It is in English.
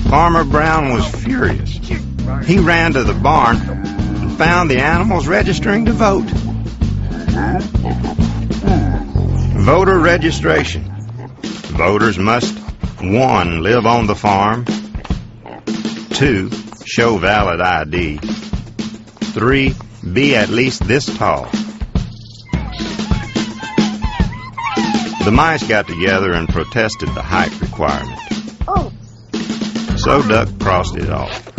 Farmer Brown was furious. He ran to the barn and found the animals registering to vote. Voter registration. Voters must 1. Live on the farm. 2. Show valid ID. 3. Be at least this tall. The mice got together and protested the height requirement. So Duck crossed it off.